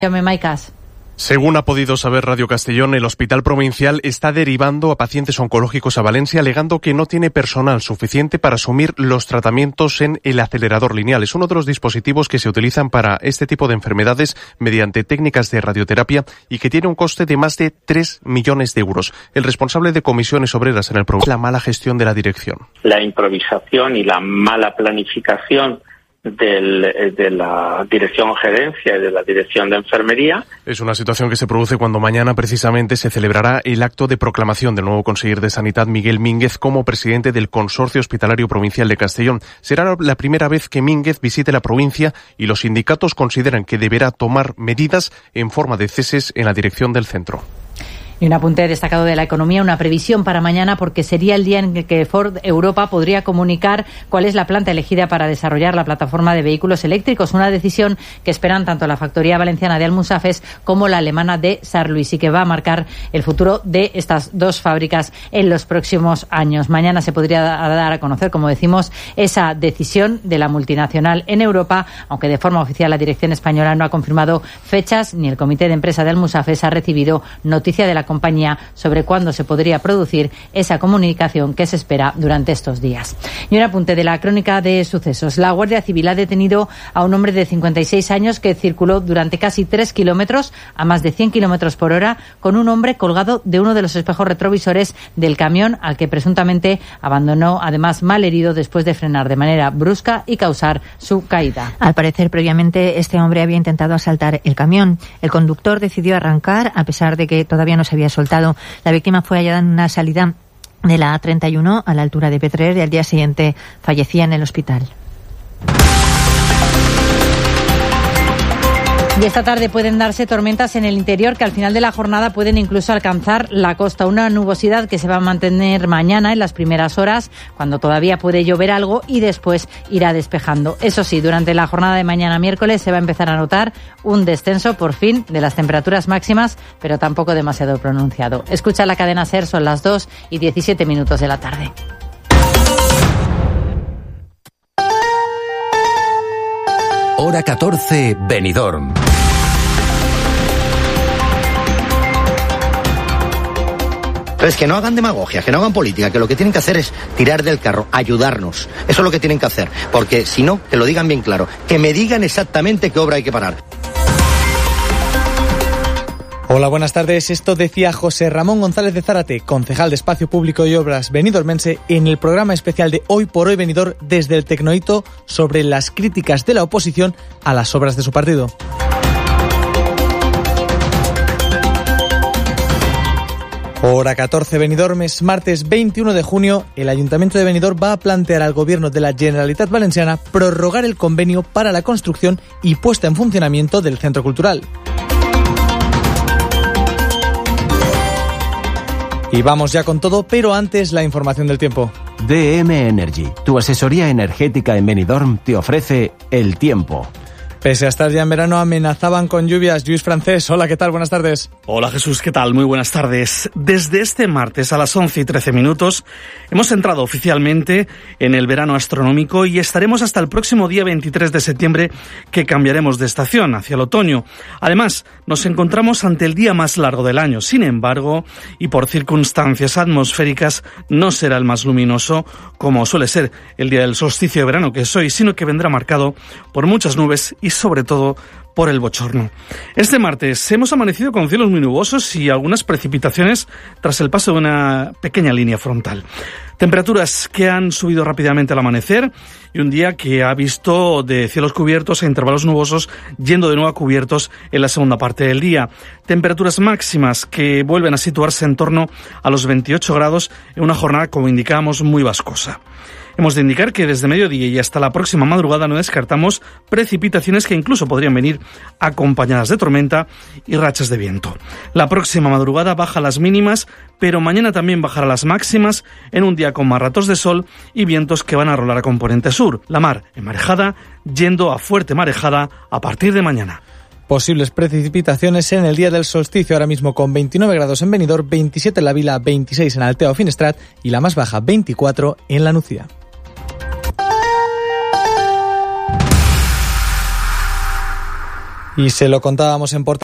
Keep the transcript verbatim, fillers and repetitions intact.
Llame Maicas. Según ha podido saber Radio Castellón, el Hospital Provincial está derivando a pacientes oncológicos a Valencia, alegando que no tiene personal suficiente para asumir los tratamientos en el acelerador lineal. Es uno de los dispositivos que se utilizan para este tipo de enfermedades mediante técnicas de radioterapia y que tiene un coste de más de tres millones de euros. El responsable de comisiones obreras en el programa, la mala gestión de la dirección. La improvisación y la mala planificación Del, de la dirección gerencia y de la dirección de enfermería. Es una situación que se produce cuando mañana precisamente se celebrará el acto de proclamación del nuevo conseller de Sanidad, Miguel Mínguez, como presidente del Consorcio Hospitalario Provincial de Castellón. Será la primera vez que Mínguez visite la provincia y los sindicatos consideran que deberá tomar medidas en forma de ceses en la dirección del centro. Y un apunte destacado de la economía, una previsión para mañana, porque sería el día en que Ford Europa podría comunicar cuál es la planta elegida para desarrollar la plataforma de vehículos eléctricos, una decisión que esperan tanto la factoría valenciana de Almusafes como la alemana de Saarlouis y que va a marcar el futuro de estas dos fábricas en los próximos años. Mañana se podría dar a conocer, como decimos, esa decisión de la multinacional en Europa, aunque de forma oficial la dirección española no ha confirmado fechas ni el comité de empresa de Almusafes ha recibido noticia de la compañía sobre cuándo se podría producir esa comunicación que se espera durante estos días. Y un apunte de la crónica de sucesos. La Guardia Civil ha detenido a un hombre de cincuenta y seis años que circuló durante casi tres kilómetros a más de cien kilómetros por hora con un hombre colgado de uno de los espejos retrovisores del camión al que presuntamente abandonó, además mal herido después de frenar de manera brusca y causar su caída. Al parecer, previamente, este hombre había intentado asaltar el camión. El conductor decidió arrancar a pesar de que todavía no se había soltado. La víctima fue hallada en una salida de la A treinta y uno a la altura de Petrer y al día siguiente fallecía en el hospital. Y esta tarde pueden darse tormentas en el interior que al final de la jornada pueden incluso alcanzar la costa. Una nubosidad que se va a mantener mañana en las primeras horas, cuando todavía puede llover algo y después irá despejando. Eso sí, durante la jornada de mañana miércoles se va a empezar a notar un descenso por fin de las temperaturas máximas, pero tampoco demasiado pronunciado. Escucha la cadena SER, son las dos y diecisiete minutos de la tarde. Hora catorce, Benidorm. Entonces, que no hagan demagogia, que no hagan política, que lo que tienen que hacer es tirar del carro, ayudarnos. Eso es lo que tienen que hacer, porque si no, que lo digan bien claro, que me digan exactamente qué obra hay que parar. Hola, buenas tardes. Esto decía José Ramón González de Zárate, concejal de Espacio Público y Obras benidormense, en el programa especial de Hoy por Hoy Benidorm desde el Tecnohito sobre las críticas de la oposición a las obras de su partido. Hora catorce, Benidorm, es martes veintiuno de junio. El Ayuntamiento de Benidorm va a plantear al Gobierno de la Generalitat Valenciana prorrogar el convenio para la construcción y puesta en funcionamiento del Centro Cultural. Y vamos ya con todo, pero antes la información del tiempo. D M Energy, tu asesoría energética en Benidorm, te ofrece el tiempo. Pese a estar ya en verano, amenazaban con lluvias. Lluís Francés, hola, ¿qué tal? Buenas tardes. Hola Jesús, ¿qué tal? Muy buenas tardes. Desde este martes a las once y trece minutos hemos entrado oficialmente en el verano astronómico y estaremos hasta el próximo día veintitrés de septiembre, que cambiaremos de estación hacia el otoño. Además, nos encontramos ante el día más largo del año. Sin embargo, y por circunstancias atmosféricas, no será el más luminoso como suele ser el día del solsticio de verano que es hoy, sino que vendrá marcado por muchas nubes y sobre todo por el bochorno. Este martes hemos amanecido con cielos muy nubosos y algunas precipitaciones tras el paso de una pequeña línea frontal. Temperaturas que han subido rápidamente al amanecer y un día que ha visto de cielos cubiertos a intervalos nubosos yendo de nuevo a cubiertos en la segunda parte del día. Temperaturas máximas que vuelven a situarse en torno a los veintiocho grados en una jornada, como indicábamos, muy vascosa. Hemos de indicar que desde mediodía y hasta la próxima madrugada no descartamos precipitaciones que incluso podrían venir acompañadas de tormenta y rachas de viento. La próxima madrugada baja las mínimas, pero mañana también bajará las máximas en un día con más ratos de sol y vientos que van a rolar a componente sur. La mar emarejada, yendo a fuerte marejada a partir de mañana. Posibles precipitaciones en el día del solsticio, ahora mismo con veintinueve grados en Benidorm, veintisiete en la Vila, veintiséis en Altea o Finestrat y la más baja veinticuatro en La Nucía. Y se lo contábamos en portada.